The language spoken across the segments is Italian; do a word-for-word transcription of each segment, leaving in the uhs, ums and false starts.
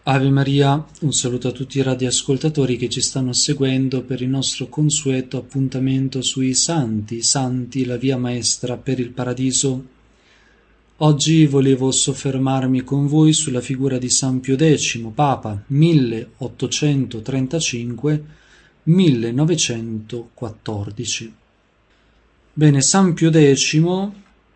Ave Maria, un saluto a tutti i radioascoltatori che ci stanno seguendo per il nostro consueto appuntamento sui Santi, Santi, la via maestra per il paradiso. Oggi volevo soffermarmi con voi sulla figura di San Pio X, Papa milleottocentotrentacinque millenovecentoquattordici. Bene, San Pio X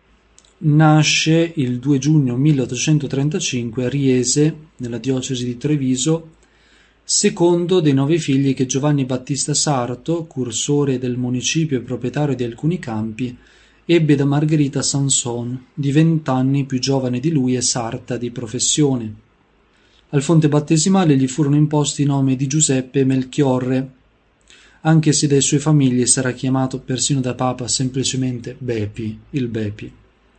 nasce il due giugno milleottocentotrentacinque a Riese, nella diocesi di Treviso, secondo dei nove figli che Giovanni Battista Sarto, cursore del municipio e proprietario di alcuni campi, ebbe da Margherita Sanson, di vent'anni più giovane di lui e sarta di professione. Al fonte battesimale gli furono imposti i nomi di Giuseppe e Melchiorre, anche se dai suoi famiglie sarà chiamato persino da Papa semplicemente Bepi, il Bepi.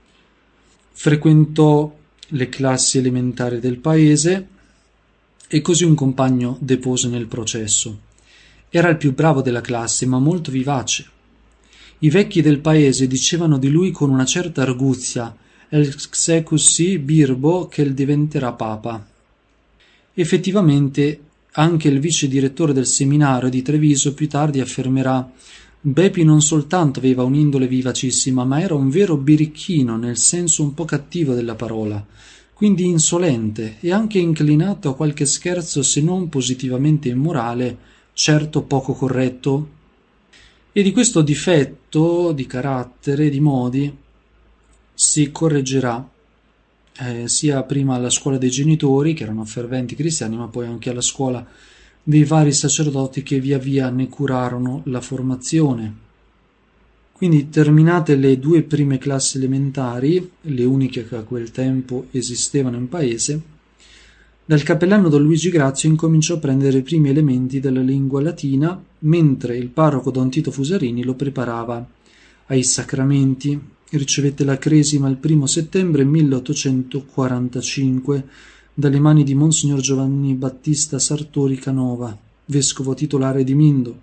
Frequentò le classi elementari del paese e così un compagno depose nel processo. Era il più bravo della classe, ma molto vivace. I vecchi del paese dicevano di lui con una certa arguzia: «Ex così birbo che il diventerà papa». Effettivamente anche il vice direttore del seminario di Treviso più tardi affermerà: Bepi non soltanto aveva un'indole vivacissima, ma era un vero birichino nel senso un po' cattivo della parola, quindi insolente e anche inclinato a qualche scherzo se non positivamente immorale, certo poco corretto. E di questo difetto di carattere, di modi, si correggerà eh, sia prima alla scuola dei genitori, che erano ferventi cristiani, ma poi anche alla scuola dei vari sacerdoti che via via ne curarono la formazione. Quindi, terminate le due prime classi elementari, le uniche che a quel tempo esistevano in paese, dal cappellano Don Luigi Grazio incominciò a prendere i primi elementi della lingua latina, mentre il parroco Don Tito Fusarini lo preparava ai sacramenti. Ricevette la cresima il primo settembre milleottocentoquarantacinque dalle mani di Monsignor Giovanni Battista Sartori Canova, vescovo titolare di Mindo.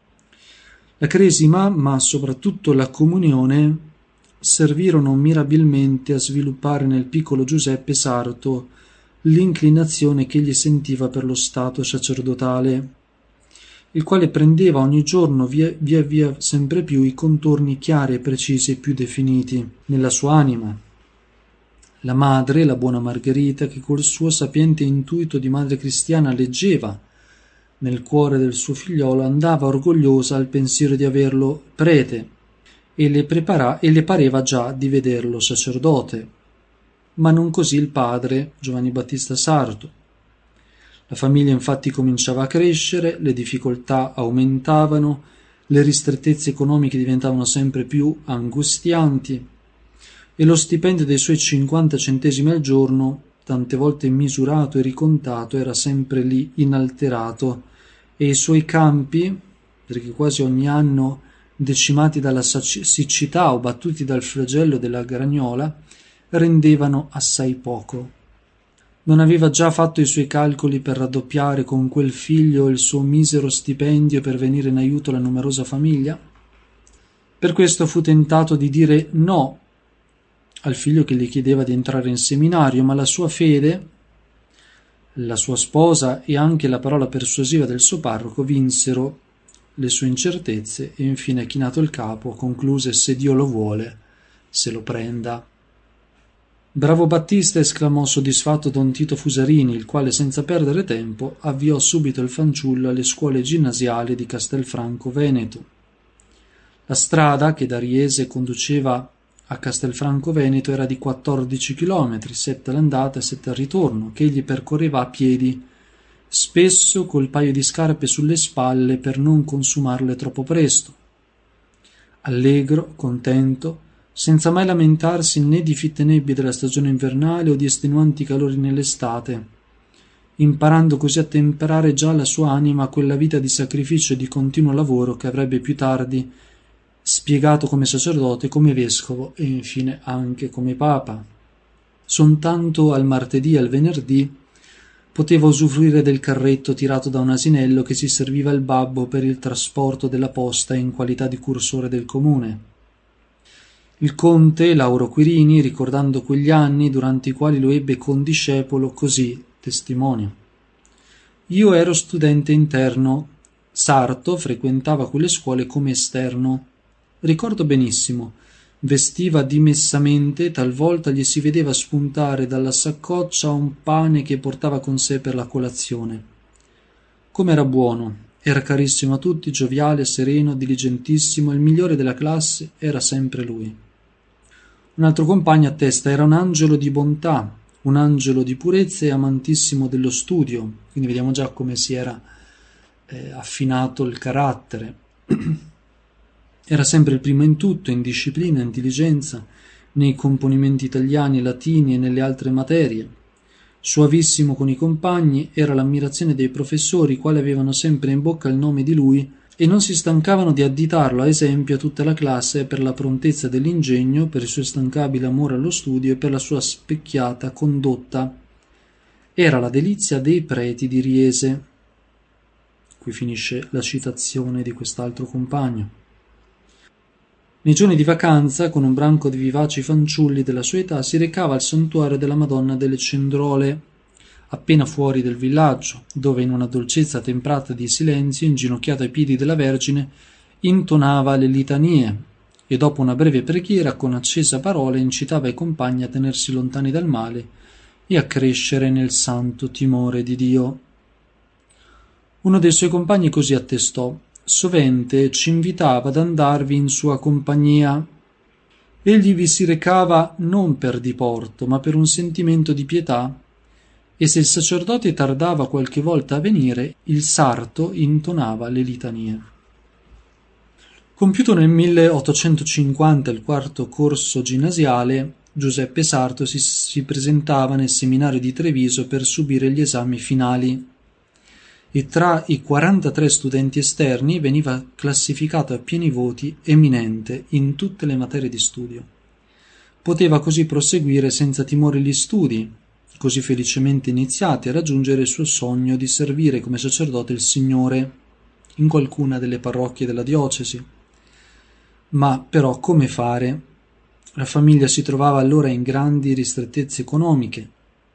La cresima, ma soprattutto la comunione, servirono mirabilmente a sviluppare nel piccolo Giuseppe Sarto l'inclinazione che egli sentiva per lo stato sacerdotale, il quale prendeva ogni giorno via via, via sempre più i contorni chiari e precisi e più definiti nella sua anima. La madre, la buona Margherita, che col suo sapiente intuito di madre cristiana leggeva nel cuore del suo figliolo, andava orgogliosa al pensiero di averlo prete e le, prepara- e le pareva già di vederlo sacerdote. Ma non così il padre, Giovanni Battista Sarto. La famiglia infatti cominciava a crescere, le difficoltà aumentavano, le ristrettezze economiche diventavano sempre più angustianti, e lo stipendio dei suoi cinquanta centesimi al giorno, tante volte misurato e ricontato, era sempre lì inalterato, e i suoi campi, perché quasi ogni anno decimati dalla siccità o battuti dal flagello della gragnola, rendevano assai poco. Non aveva già fatto i suoi calcoli per raddoppiare con quel figlio il suo misero stipendio per venire in aiuto alla numerosa famiglia? Per questo fu tentato di dire no al figlio che gli chiedeva di entrare in seminario, ma la sua fede, la sua sposa e anche la parola persuasiva del suo parroco vinsero le sue incertezze e infine, chinato il capo, concluse: se Dio lo vuole, se lo prenda. Bravo Battista, esclamò soddisfatto Don Tito Fusarini, il quale senza perdere tempo avviò subito il fanciullo alle scuole ginnasiali di Castelfranco Veneto. La strada che da Riese conduceva a Castelfranco Veneto era di quattordici chilometri, sette all'andata e sette al ritorno, che egli percorreva a piedi, spesso col paio di scarpe sulle spalle per non consumarle troppo presto. Allegro, contento, senza mai lamentarsi né di fitte nebbie della stagione invernale o di estenuanti calori nell'estate, imparando così a temperare già la sua anima a quella vita di sacrificio e di continuo lavoro che avrebbe più tardi spiegato come sacerdote, come vescovo e infine anche come papa. Soltanto al martedì e al venerdì poteva usufruire del carretto tirato da un asinello che si serviva il babbo per il trasporto della posta in qualità di cursore del comune. Il conte Lauro Quirini, ricordando quegli anni durante i quali lo ebbe condiscepolo, così testimonia: Io ero studente interno. Sarto frequentava quelle scuole come esterno. Ricordo benissimo. Vestiva dimessamente, talvolta gli si vedeva spuntare dalla saccoccia un pane che portava con sé per la colazione. Com'era buono, era carissimo a tutti, gioviale, sereno, diligentissimo, il migliore della classe era sempre lui. Un altro compagno attesta: era un angelo di bontà, un angelo di purezza e amantissimo dello studio. Quindi vediamo già come si era eh, affinato il carattere. Era sempre il primo in tutto, in disciplina, intelligenza, nei componimenti italiani, latini e nelle altre materie. Suavissimo con i compagni, era l'ammirazione dei professori, i quali avevano sempre in bocca il nome di lui e non si stancavano di additarlo a esempio a tutta la classe per la prontezza dell'ingegno, per il suo instancabile amore allo studio e per la sua specchiata condotta. Era la delizia dei preti di Riese. Qui finisce la citazione di quest'altro compagno. Nei giorni di vacanza, con un branco di vivaci fanciulli della sua età, si recava al santuario della Madonna delle Cendrole, appena fuori del villaggio, dove in una dolcezza temprata di silenzio, inginocchiato ai piedi della Vergine, intonava le litanie e dopo una breve preghiera, con accesa parola, incitava i compagni a tenersi lontani dal male e a crescere nel santo timore di Dio. Uno dei suoi compagni così attestò: sovente ci invitava ad andarvi in sua compagnia. Egli vi si recava non per diporto, ma per un sentimento di pietà, e se il sacerdote tardava qualche volta a venire, il sarto intonava le litanie. Compiuto nel milleottocentocinquanta il quarto corso ginnasiale, Giuseppe Sarto si, si presentava nel seminario di Treviso per subire gli esami finali, e tra i quarantatré studenti esterni veniva classificato a pieni voti eminente in tutte le materie di studio. Poteva così proseguire senza timore gli studi, così felicemente iniziati, a raggiungere il suo sogno di servire come sacerdote il Signore in qualcuna delle parrocchie della diocesi. Ma però come fare? La famiglia si trovava allora in grandi ristrettezze economiche.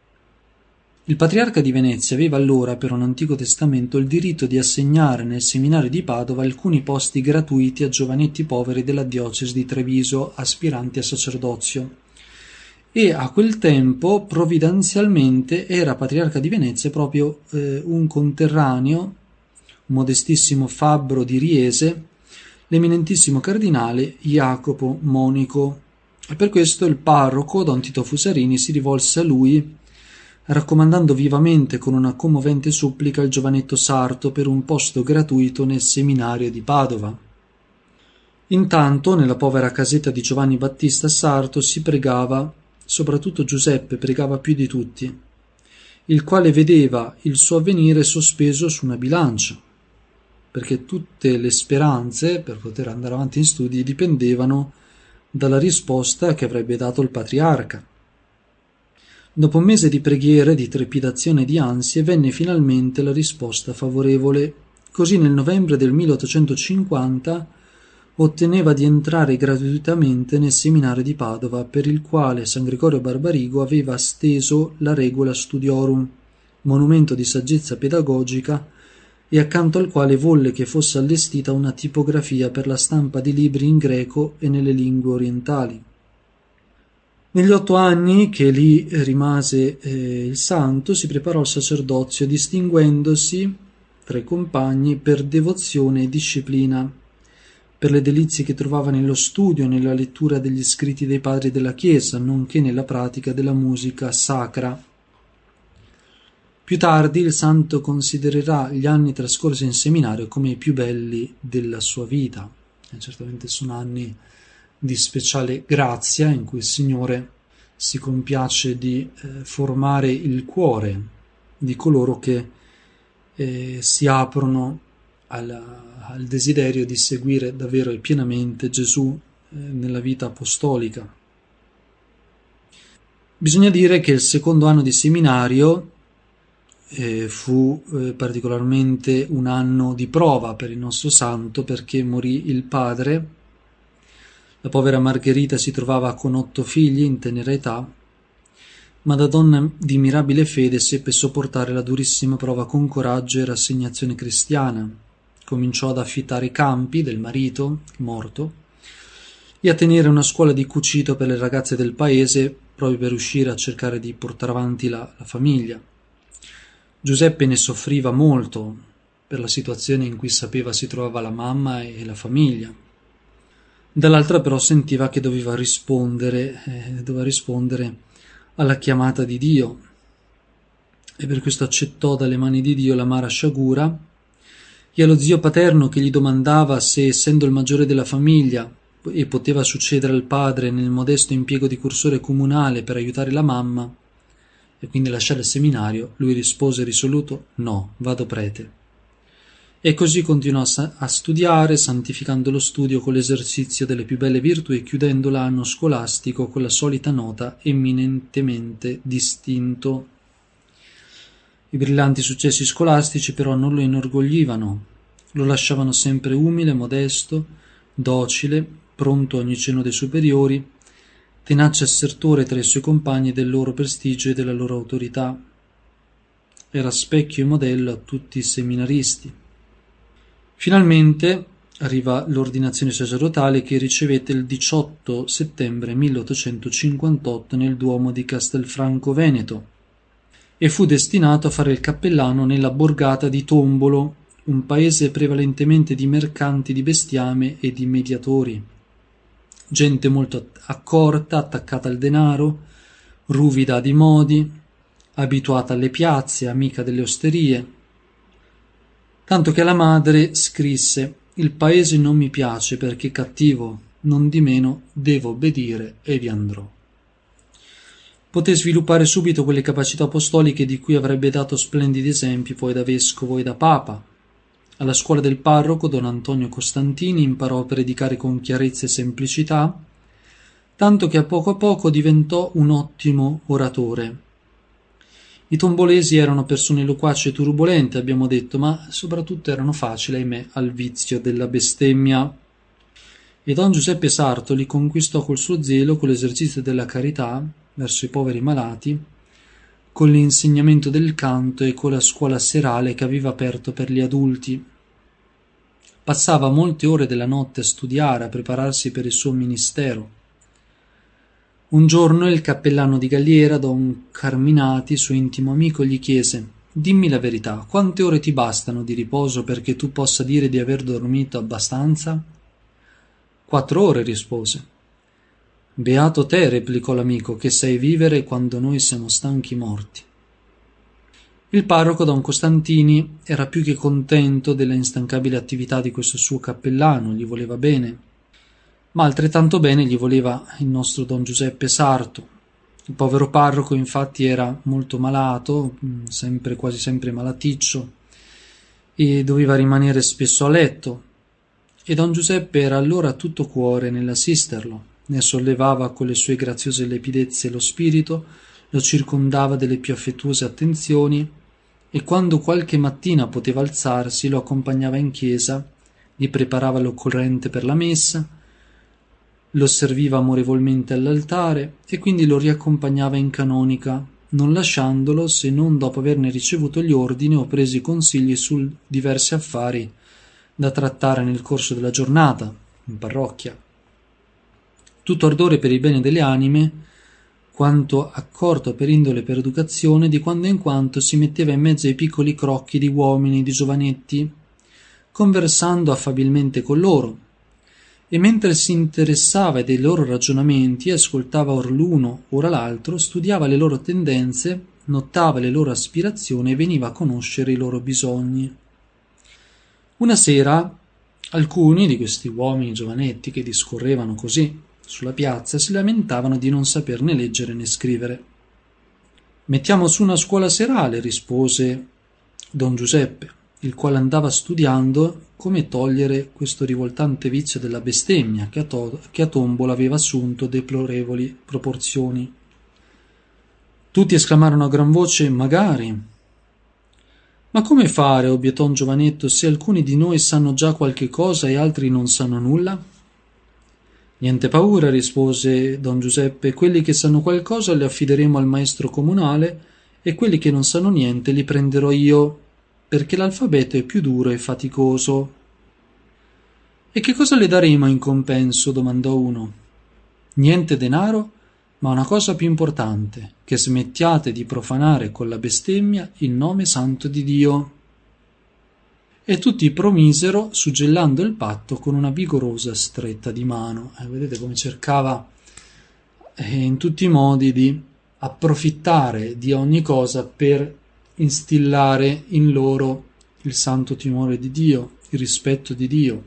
Il patriarca di Venezia aveva allora, per un antico testamento, il diritto di assegnare nel seminario di Padova alcuni posti gratuiti a giovanetti poveri della diocesi di Treviso, aspiranti a sacerdozio. E a quel tempo, provvidenzialmente, era patriarca di Venezia proprio eh, un conterraneo, un modestissimo fabbro di Riese, l'eminentissimo cardinale Jacopo Monico. E per questo il parroco, don Tito Fusarini, si rivolse a lui raccomandando vivamente con una commovente supplica il giovanetto sarto per un posto gratuito nel seminario di Padova. Intanto, nella povera casetta di Giovanni Battista Sarto si pregava, soprattutto Giuseppe pregava più di tutti, il quale vedeva il suo avvenire sospeso su una bilancia, perché tutte le speranze per poter andare avanti in studi dipendevano dalla risposta che avrebbe dato il patriarca. Dopo un mese di preghiere, di trepidazione e di ansie, venne finalmente la risposta favorevole. Così nel novembre del milleottocentocinquanta otteneva di entrare gratuitamente nel seminario di Padova, per il quale San Gregorio Barbarigo aveva steso la Regula Studiorum, monumento di saggezza pedagogica, e accanto al quale volle che fosse allestita una tipografia per la stampa di libri in greco e nelle lingue orientali. Negli otto anni che lì rimase eh, il santo, si preparò al sacerdozio, distinguendosi tra i compagni per devozione e disciplina, per le delizie che trovava nello studio e nella lettura degli scritti dei padri della Chiesa, nonché nella pratica della musica sacra. Più tardi il santo considererà gli anni trascorsi in seminario come i più belli della sua vita. E certamente sono anni di speciale grazia in cui il Signore si compiace di eh, formare il cuore di coloro che eh, si aprono al, al desiderio di seguire davvero e pienamente Gesù eh, nella vita apostolica. Bisogna dire che il secondo anno di seminario eh, fu eh, particolarmente un anno di prova per il nostro santo, perché morì il padre. La povera Margherita si trovava con otto figli in tenera età ma da donna di mirabile fede seppe sopportare la durissima prova con coraggio e rassegnazione cristiana. Cominciò ad affittare i campi del marito, morto, e a tenere una scuola di cucito per le ragazze del paese, proprio per riuscire a cercare di portare avanti la, la famiglia. Giuseppe ne soffriva molto per la situazione in cui sapeva si trovava la mamma e la famiglia. Dall'altra però sentiva che doveva rispondere, eh, doveva rispondere alla chiamata di Dio, e per questo accettò dalle mani di Dio l'amara sciagura, e allo zio paterno che gli domandava se, essendo il maggiore della famiglia e poteva succedere al padre nel modesto impiego di cursore comunale per aiutare la mamma e quindi lasciare il seminario, lui rispose risoluto: no, vado prete. E così continuò a studiare, santificando lo studio con l'esercizio delle più belle virtù e chiudendo l'anno scolastico con la solita nota eminentemente distinto. I brillanti successi scolastici però non lo inorgoglivano, lo lasciavano sempre umile, modesto, docile, pronto a ogni cenno dei superiori, tenace assertore tra i suoi compagni del loro prestigio e della loro autorità. Era specchio e modello a tutti i seminaristi. Finalmente arriva l'ordinazione sacerdotale che ricevette il diciotto settembre milleottocentocinquantotto nel Duomo di Castelfranco Veneto e fu destinato a fare il cappellano nella borgata di Tombolo, un paese prevalentemente di mercanti di bestiame e di mediatori. Gente molto accorta, attaccata al denaro, ruvida di modi, abituata alle piazze, amica delle osterie. Tanto che la madre scrisse: «Il paese non mi piace perché è cattivo, non di meno devo obbedire e vi andrò». Poté sviluppare subito quelle capacità apostoliche di cui avrebbe dato splendidi esempi poi da vescovo e da papa. Alla scuola del parroco don Antonio Costantini imparò a predicare con chiarezza e semplicità, tanto che a poco a poco diventò un ottimo oratore. I tombolesi erano persone loquaci e turbolente, abbiamo detto, ma soprattutto erano facili, ahimè, al vizio della bestemmia. E don Giuseppe Sarto li conquistò col suo zelo, con l'esercizio della carità verso i poveri malati, con l'insegnamento del canto e con la scuola serale che aveva aperto per gli adulti. Passava molte ore della notte a studiare, a prepararsi per il suo ministero. Un giorno il cappellano di Galliera, don Carminati, suo intimo amico, gli chiese: «Dimmi la verità, quante ore ti bastano di riposo perché tu possa dire di aver dormito abbastanza?» «Quattro ore», rispose. «Beato te», replicò l'amico, «che sai vivere quando noi siamo stanchi morti». Il parroco don Costantini era più che contento della instancabile attività di questo suo cappellano, gli voleva bene, ma altrettanto bene gli voleva il nostro don Giuseppe Sarto. Il povero parroco infatti era molto malato, sempre, quasi sempre malaticcio, e doveva rimanere spesso a letto, e don Giuseppe era allora tutto cuore nell'assisterlo. Ne sollevava con le sue graziose lepidezze lo spirito, lo circondava delle più affettuose attenzioni e quando qualche mattina poteva alzarsi lo accompagnava in chiesa, gli preparava l'occorrente per la messa, lo serviva amorevolmente all'altare e quindi lo riaccompagnava in canonica, non lasciandolo se non dopo averne ricevuto gli ordini o presi consigli su diversi affari da trattare nel corso della giornata in parrocchia. Tutto ardore per il bene delle anime, quanto accorto per indole e per educazione, di quando in quanto si metteva in mezzo ai piccoli crocchi di uomini, di giovanetti, conversando affabilmente con loro, e mentre si interessava dei loro ragionamenti, ascoltava or l'uno ora l'altro, studiava le loro tendenze, notava le loro aspirazioni e veniva a conoscere i loro bisogni. Una sera alcuni di questi uomini giovanetti che discorrevano così sulla piazza si lamentavano di non saper né leggere né scrivere. «Mettiamo su una scuola serale», rispose don Giuseppe, il quale andava studiando come togliere questo rivoltante vizio della bestemmia che a, to- che a Tombolo aveva assunto deplorevoli proporzioni. Tutti esclamarono a gran voce: «Magari!» «Ma come fare?» obiettò un giovanetto, «se alcuni di noi sanno già qualche cosa e altri non sanno nulla?» Niente paura, rispose don Giuseppe, quelli che sanno qualcosa li affideremo al maestro comunale e quelli che non sanno niente li prenderò io, perché l'alfabeto è più duro e faticoso. E che cosa le daremo in compenso? Domandò uno. Niente denaro, ma una cosa più importante, che smettiate di profanare con la bestemmia il nome santo di Dio. E tutti promisero, suggellando il patto con una vigorosa stretta di mano. Eh, vedete come cercava eh, in tutti i modi di approfittare di ogni cosa per instillare in loro il santo timore di Dio, il rispetto di Dio.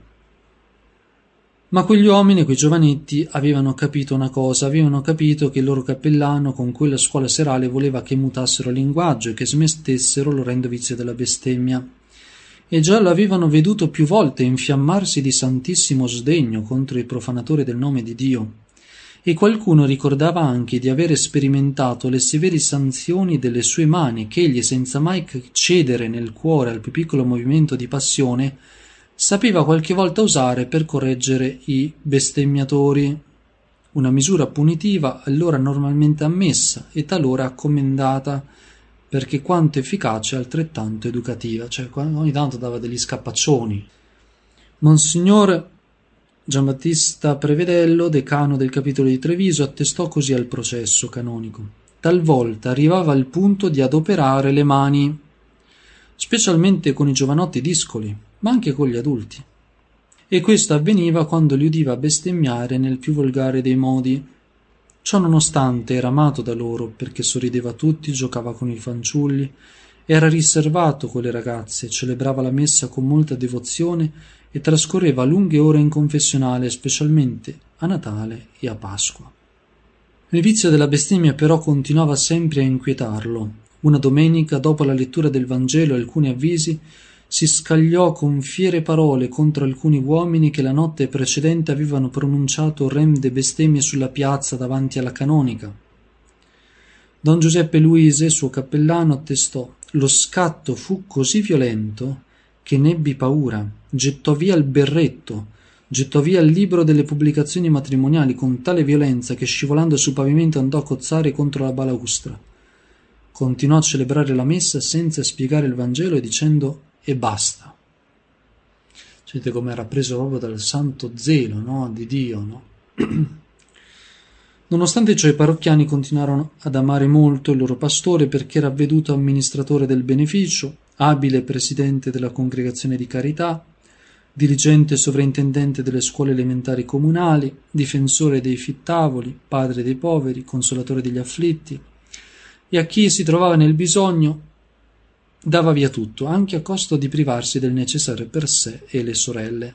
Ma quegli uomini, quei giovanetti, avevano capito una cosa, avevano capito che il loro cappellano con quella scuola serale voleva che mutassero linguaggio e che smettessero l'orrendo vizio della bestemmia. E già lo avevano veduto più volte infiammarsi di santissimo sdegno contro i profanatori del nome di Dio. E qualcuno ricordava anche di avere sperimentato le severe sanzioni delle sue mani che egli, senza mai cedere nel cuore al più piccolo movimento di passione, sapeva qualche volta usare per correggere i bestemmiatori, una misura punitiva allora normalmente ammessa e talora commendata, perché quanto efficace altrettanto educativa, cioè ogni tanto dava degli scapaccioni. Monsignor Giambattista Prevedello, decano del capitolo di Treviso, attestò così al processo canonico. Talvolta arrivava al punto di adoperare le mani, specialmente con i giovanotti discoli, ma anche con gli adulti. E questo avveniva quando li udiva bestemmiare nel più volgare dei modi. Ciò nonostante era amato da loro, perché sorrideva a tutti, giocava con i fanciulli, era riservato con le ragazze, celebrava la messa con molta devozione e trascorreva lunghe ore in confessionale, specialmente a Natale e a Pasqua. Il vizio della bestemmia però continuava sempre a inquietarlo. Una domenica, dopo la lettura del Vangelo e alcuni avvisi, si scagliò con fiere parole contro alcuni uomini che la notte precedente avevano pronunciato orrende bestemmie sulla piazza davanti alla canonica. Don Giuseppe Luise, suo cappellano, attestò: lo scatto fu così violento che ne ebbi paura, gettò via il berretto, gettò via il libro delle pubblicazioni matrimoniali con tale violenza che scivolando sul pavimento andò a cozzare contro la balaustra. Continuò a celebrare la messa senza spiegare il Vangelo e dicendo: e basta. Vedete come era preso proprio dal santo zelo, no? Di Dio, no? Nonostante ciò i parrocchiani continuarono ad amare molto il loro pastore, perché era avveduto amministratore del beneficio, abile presidente della congregazione di carità, dirigente sovrintendente delle scuole elementari comunali, difensore dei fittavoli, padre dei poveri, consolatore degli afflitti, e a chi si trovava nel bisogno dava via tutto, anche a costo di privarsi del necessario per sé e le sorelle.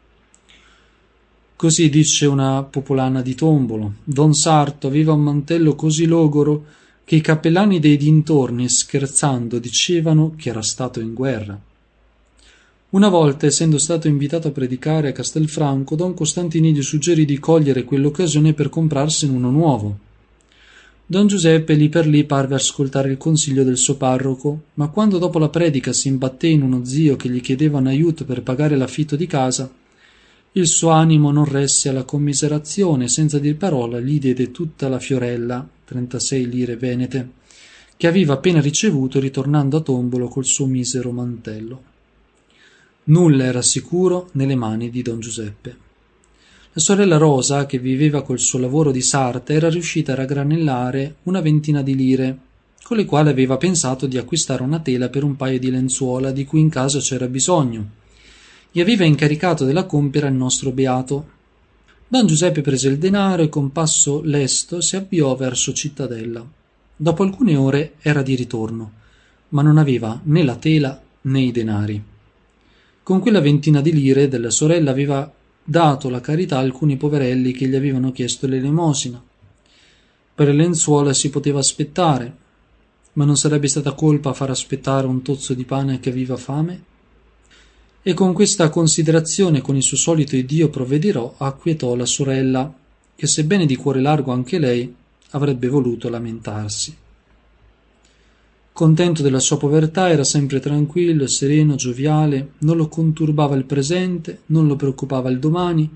Così dice una popolana di Tombolo: Don Sarto aveva un mantello così logoro che i cappellani dei dintorni, scherzando, dicevano che era stato in guerra. Una volta, essendo stato invitato a predicare a Castelfranco, Don Costantini gli suggerì di cogliere quell'occasione per comprarsene uno nuovo. Don Giuseppe lì per lì parve ascoltare il consiglio del suo parroco, ma quando dopo la predica si imbatté in uno zio che gli chiedeva un aiuto per pagare l'affitto di casa, il suo animo non resse alla commiserazione, senza dir parola gli diede tutta la fiorella, trentasei lire venete, che aveva appena ricevuto ritornando a Tombolo col suo misero mantello. Nulla era sicuro nelle mani di don Giuseppe. La sorella Rosa, che viveva col suo lavoro di sarta, era riuscita a raggranellare una ventina di lire, con le quali aveva pensato di acquistare una tela per un paio di lenzuola di cui in casa c'era bisogno, e aveva incaricato della compera il nostro beato. Don Giuseppe prese il denaro e con passo lesto si avviò verso Cittadella. Dopo alcune ore era di ritorno, ma non aveva né la tela né i denari. Con quella ventina di lire della sorella aveva dato la carità a alcuni poverelli che gli avevano chiesto l'elemosina. Per le lenzuola si poteva aspettare, ma non sarebbe stata colpa far aspettare un tozzo di pane a chi aveva fame? E con questa considerazione, con il suo solito Iddio provvederò, acquietò la sorella, che sebbene di cuore largo anche lei, avrebbe voluto lamentarsi. Contento della sua povertà, era sempre tranquillo, sereno, gioviale, non lo conturbava il presente, non lo preoccupava il domani,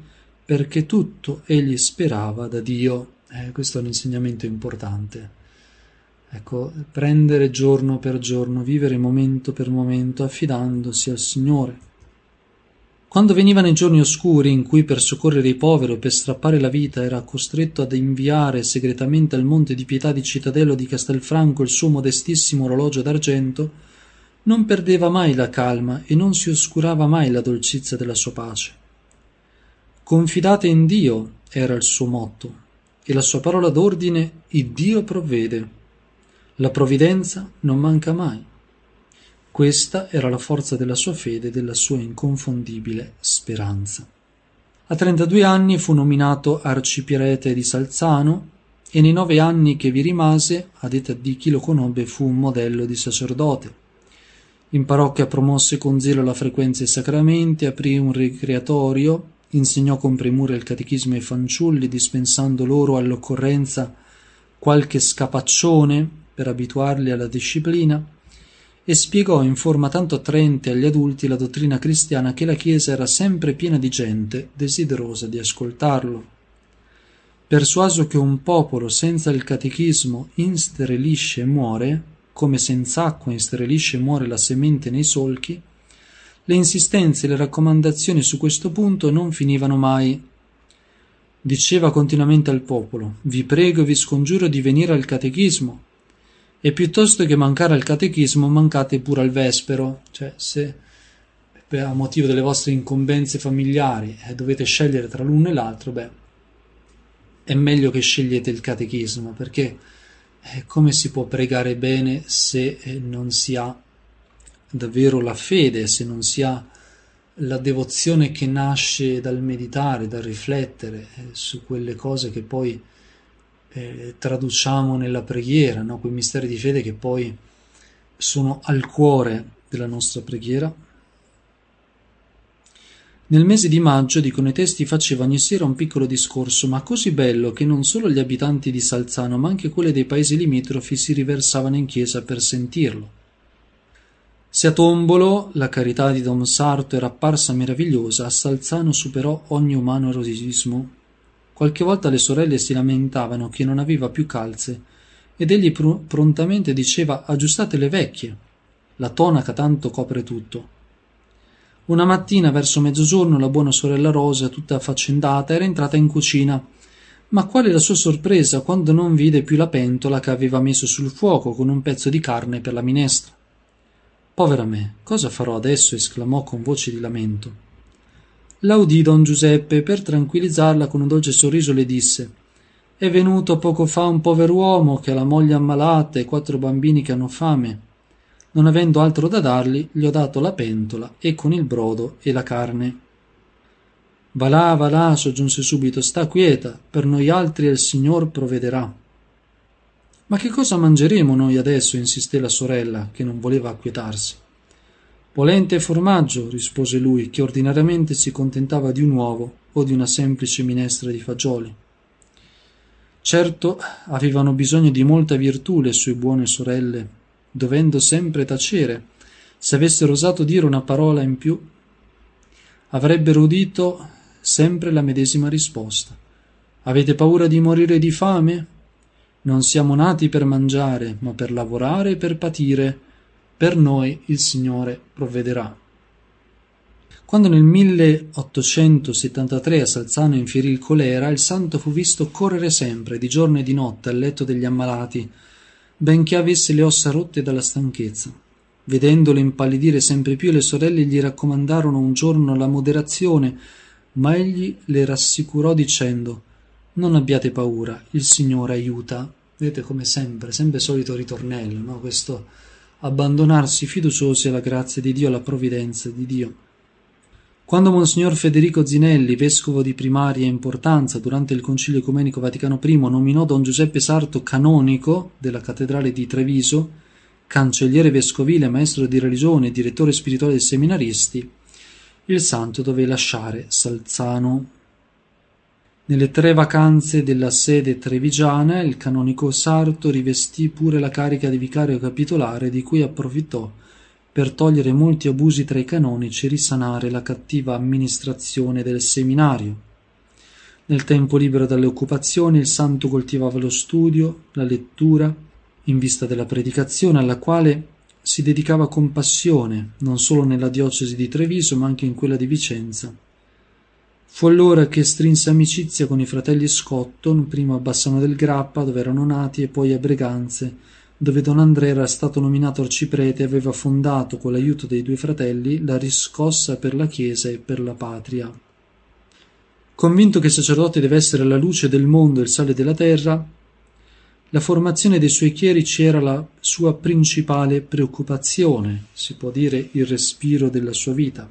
perché tutto egli sperava da Dio. Eh, questo è un insegnamento importante. Ecco, prendere giorno per giorno, vivere momento per momento, affidandosi al Signore. Quando venivano i giorni oscuri in cui per soccorrere i poveri o per strappare la vita era costretto ad inviare segretamente al Monte di Pietà di Cittadello di Castelfranco il suo modestissimo orologio d'argento, non perdeva mai la calma e non si oscurava mai la dolcezza della sua pace. Confidate in Dio era il suo motto, e la sua parola d'ordine: il Dio provvede. La provvidenza non manca mai. Questa era la forza della sua fede e della sua inconfondibile speranza. A trentadue anni fu nominato arciprete di Salzano e nei nove anni che vi rimase, a detta di chi lo conobbe, fu un modello di sacerdote. In parrocchia promosse con zelo la frequenza ai sacramenti, aprì un ricreatorio, insegnò con premura il catechismo ai fanciulli, dispensando loro all'occorrenza qualche scapaccione per abituarli alla disciplina, e spiegò in forma tanto attraente agli adulti la dottrina cristiana che la Chiesa era sempre piena di gente desiderosa di ascoltarlo. Persuaso che un popolo senza il catechismo insterilisce e muore, come senza acqua insterilisce e muore la semente nei solchi, le insistenze e le raccomandazioni su questo punto non finivano mai. Diceva continuamente al popolo: vi prego e vi scongiuro di venire al catechismo, e piuttosto che mancare al catechismo mancate pure al vespero. Cioè, se a motivo delle vostre incombenze familiari eh, dovete scegliere tra l'uno e l'altro, beh, è meglio che scegliete il catechismo, perché eh, come si può pregare bene se eh, non si ha davvero la fede, se non si ha la devozione che nasce dal meditare, dal riflettere eh, su quelle cose che poi eh, traduciamo nella preghiera, no? Quei misteri di fede che poi sono al cuore della nostra preghiera. Nel mese di maggio, dicono i testi, faceva ogni sera un piccolo discorso, ma così bello che non solo gli abitanti di Salzano, ma anche quelli dei paesi limitrofi si riversavano in chiesa per sentirlo. Se a Tombolo la carità di Don Sarto era apparsa meravigliosa, a Salzano superò ogni umano erotismo. Qualche volta le sorelle si lamentavano che non aveva più calze, ed egli pr- prontamente diceva: aggiustate le vecchie, la tonaca tanto copre tutto. Una mattina, verso mezzogiorno, la buona sorella Rosa, tutta affaccendata, era entrata in cucina. Ma quale la sua sorpresa quando non vide più la pentola che aveva messo sul fuoco con un pezzo di carne per la minestra. «Povera me, cosa farò adesso?» esclamò con voce di lamento. La udì don Giuseppe, per tranquillizzarla con un dolce sorriso le disse: «È venuto poco fa un pover'uomo che ha la moglie ammalata e quattro bambini che hanno fame. Non avendo altro da dargli, gli ho dato la pentola e con il brodo e la carne». «Va là, va là», soggiunse subito, «sta quieta, per noi altri il Signor provvederà». «Ma che cosa mangeremo noi adesso?» insisté la sorella, che non voleva acquietarsi. «Polente e formaggio», rispose lui, che ordinariamente si contentava di un uovo o di una semplice minestra di fagioli. Certo, avevano bisogno di molta virtù le sue buone sorelle, dovendo sempre tacere. Se avessero osato dire una parola in più, avrebbero udito sempre la medesima risposta: «Avete paura di morire di fame? Non siamo nati per mangiare, ma per lavorare e per patire. Per noi il Signore provvederà». Quando nel milleottocentosettantatré a Salzano infierì il colera, il santo fu visto correre sempre, di giorno e di notte, al letto degli ammalati, benché avesse le ossa rotte dalla stanchezza. Vedendolo impallidire sempre più, le sorelle gli raccomandarono un giorno la moderazione, ma egli le rassicurò dicendo: «Non abbiate paura, il Signore aiuta». Vedete, come sempre, sempre solito ritornello, no? Questo abbandonarsi fiduciosi alla grazia di Dio, alla provvidenza di Dio. Quando Monsignor Federico Zinelli, vescovo di primaria importanza, durante il Concilio Ecumenico Vaticano I, nominò don Giuseppe Sarto canonico della cattedrale di Treviso, cancelliere vescovile, maestro di religione e direttore spirituale dei seminaristi, il santo dové lasciare Salzano. Nelle tre vacanze della sede trevigiana, il canonico Sarto rivestì pure la carica di vicario capitolare, di cui approfittò per togliere molti abusi tra i canonici e risanare la cattiva amministrazione del seminario. Nel tempo libero dalle occupazioni il santo coltivava lo studio, la lettura, in vista della predicazione alla quale si dedicava con passione, non solo nella diocesi di Treviso ma anche in quella di Vicenza. Fu allora che strinse amicizia con i fratelli Scotton, prima a Bassano del Grappa, dove erano nati, e poi a Breganze, dove don Andrea era stato nominato arciprete e aveva fondato, con l'aiuto dei due fratelli, la riscossa per la Chiesa e per la patria. Convinto che il sacerdote deve essere la luce del mondo e il sale della terra, la formazione dei suoi chierici era la sua principale preoccupazione, si può dire il respiro della sua vita.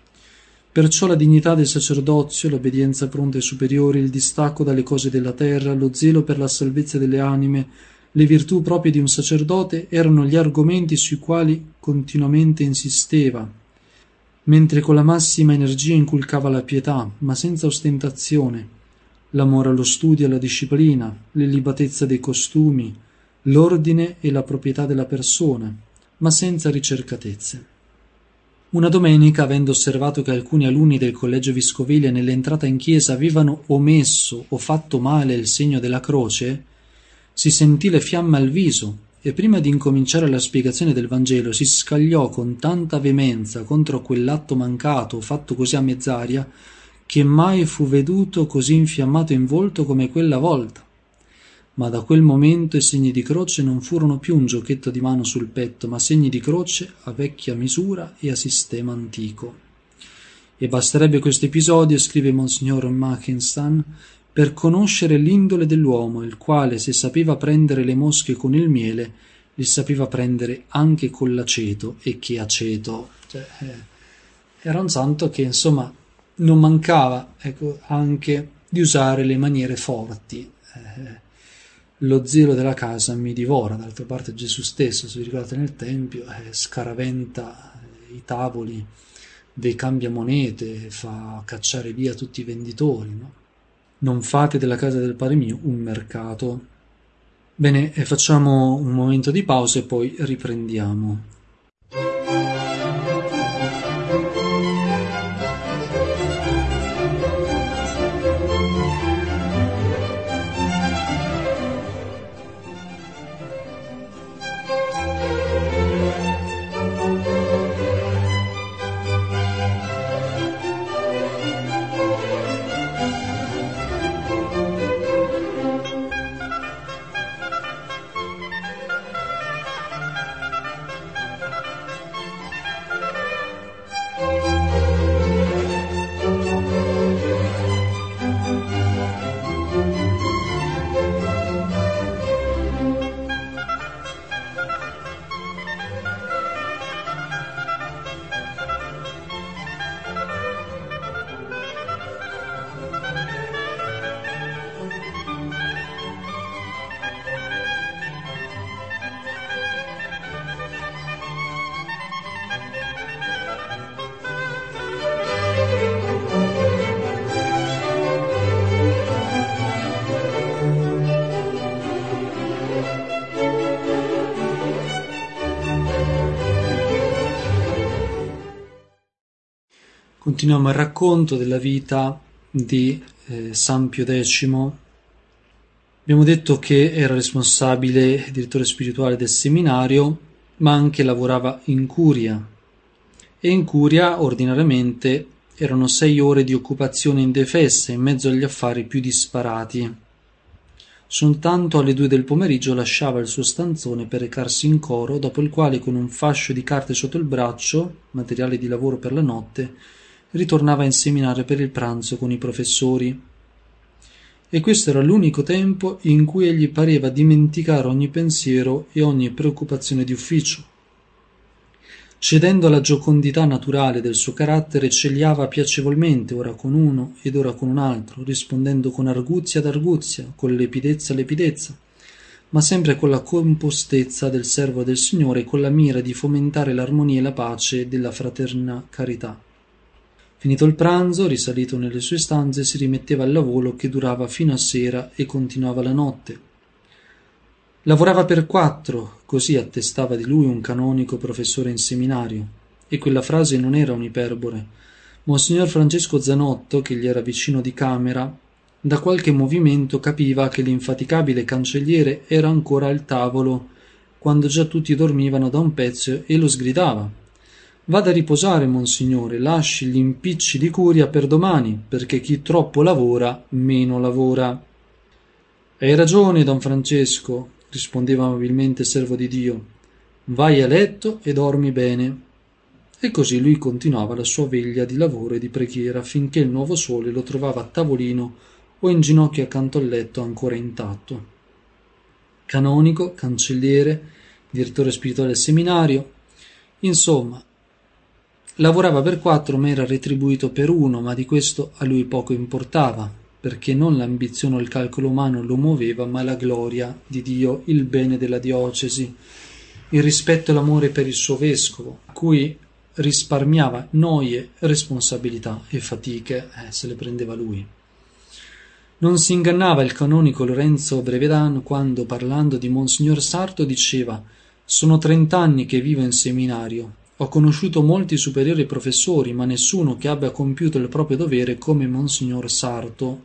Perciò la dignità del sacerdozio, l'obbedienza pronta ai superiori, il distacco dalle cose della terra, lo zelo per la salvezza delle anime, le virtù proprie di un sacerdote erano gli argomenti sui quali continuamente insisteva, mentre con la massima energia inculcava la pietà, ma senza ostentazione, l'amore allo studio e alla disciplina, l'illibatezza dei costumi, l'ordine e la proprietà della persona, ma senza ricercatezze. Una domenica, avendo osservato che alcuni alunni del collegio vescovile nell'entrata in chiesa avevano omesso o fatto male il segno della croce, si sentì le fiamme al viso e prima di incominciare la spiegazione del Vangelo si scagliò con tanta veemenza contro quell'atto mancato fatto così a mezz'aria che mai fu veduto così infiammato in volto come quella volta. Ma da quel momento i segni di croce non furono più un giochetto di mano sul petto, ma segni di croce a vecchia misura e a sistema antico. E basterebbe questo episodio, scrive Monsignor Mackenstein, per conoscere l'indole dell'uomo, il quale, se sapeva prendere le mosche con il miele, li sapeva prendere anche con l'aceto, e che aceto. Cioè, eh, era un santo che, insomma, non mancava, ecco, anche di usare le maniere forti. Eh, Lo zelo della casa mi divora, d'altra parte Gesù stesso, se vi ricordate nel Tempio, eh, scaraventa i tavoli dei cambiamonete, fa cacciare via tutti i venditori, no? Non fate della casa del Padre mio un mercato. Bene, e facciamo un momento di pausa e poi riprendiamo. Continuiamo il racconto della vita di eh, San Pio X. Abbiamo detto che era responsabile, direttore spirituale del seminario, ma anche lavorava in curia. E in curia, ordinariamente, erano sei ore di occupazione indefessa, in mezzo agli affari più disparati. Soltanto alle due del pomeriggio lasciava il suo stanzone per recarsi in coro, dopo il quale, con un fascio di carte sotto il braccio, materiale di lavoro per la notte, ritornava a inseminare per il pranzo con i professori. E questo era l'unico tempo in cui egli pareva dimenticare ogni pensiero e ogni preoccupazione di ufficio. Cedendo alla giocondità naturale del suo carattere, cegliava piacevolmente ora con uno ed ora con un altro, rispondendo con arguzia ad arguzia, con lepidezza a lepidezza, ma sempre con la compostezza del servo del Signore e con la mira di fomentare l'armonia e la pace della fraterna carità. Finito il pranzo, risalito nelle sue stanze, si rimetteva al lavoro che durava fino a sera e continuava la notte. Lavorava per quattro, così attestava di lui un canonico professore in seminario, e quella frase non era un'iperbole. Monsignor Francesco Zanotto, che gli era vicino di camera, Da qualche movimento capiva che l'infaticabile cancelliere era ancora al tavolo, quando già tutti dormivano da un pezzo, e lo sgridava: «Vada a riposare, monsignore, lasci gli impicci di curia per domani, perché chi troppo lavora, meno lavora». «Hai ragione, don Francesco», rispondeva amabilmente il servo di Dio. «Vai a letto e dormi bene». E così lui continuava la sua veglia di lavoro e di preghiera finché il nuovo sole lo trovava a tavolino o in ginocchio accanto al letto ancora intatto. Canonico, cancelliere, direttore spirituale del seminario, insomma, lavorava per quattro ma era retribuito per uno, ma di questo a lui poco importava, perché non l'ambizione o il calcolo umano lo muoveva, ma la gloria di Dio, il bene della diocesi, il rispetto e l'amore per il suo vescovo, a cui risparmiava noie, responsabilità e fatiche, eh, se le prendeva lui. Non si ingannava il canonico Lorenzo Brevedan quando, parlando di Monsignor Sarto, diceva: «Sono trent'anni che vivo in seminario. Ho conosciuto molti superiori professori, ma nessuno che abbia compiuto il proprio dovere come Monsignor Sarto».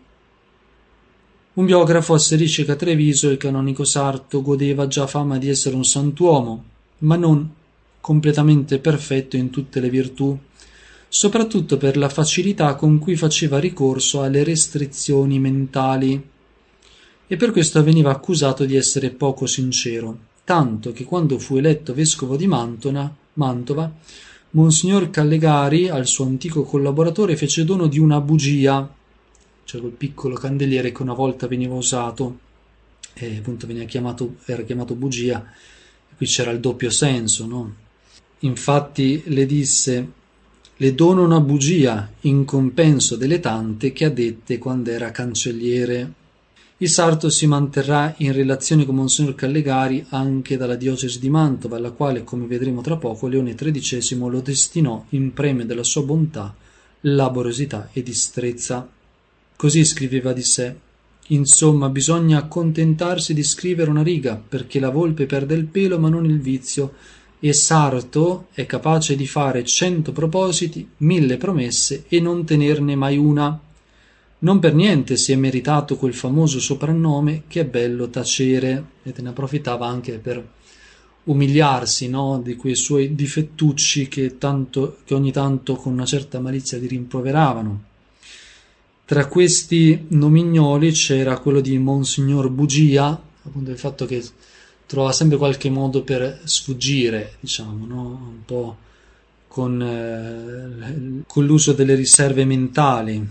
Un biografo asserisce che a Treviso il canonico Sarto godeva già fama di essere un santuomo, ma non completamente perfetto in tutte le virtù, soprattutto per la facilità con cui faceva ricorso alle restrizioni mentali, e per questo veniva accusato di essere poco sincero, tanto che quando fu eletto vescovo di Mantona, Mantova, Monsignor Callegari al suo antico collaboratore fece dono di una bugia, cioè quel piccolo candeliere che una volta veniva usato e appunto veniva chiamato, era chiamato bugia, e qui c'era il doppio senso, no? Infatti le disse: «Le dono una bugia in compenso delle tante che ha dette quando era cancelliere». Il Sarto si manterrà in relazione con Monsignor Callegari anche dalla diocesi di Mantova, alla quale, come vedremo tra poco, Leone tredicesimo lo destinò in premio della sua bontà, laboriosità e distrezza. Così scriveva di sé: «Insomma, bisogna accontentarsi di scrivere una riga, perché la volpe perde il pelo ma non il vizio, e Sarto è capace di fare cento propositi, mille promesse e non tenerne mai una. Non per niente si è meritato quel famoso soprannome che è bello tacere», e te ne approfittava anche per umiliarsi, no, di quei suoi difettucci che, tanto, che ogni tanto con una certa malizia li rimproveravano. Tra questi nomignoli c'era quello di Monsignor Bugia, appunto il fatto che trova sempre qualche modo per sfuggire, diciamo, no? Un po' con, eh, con l'uso delle riserve mentali,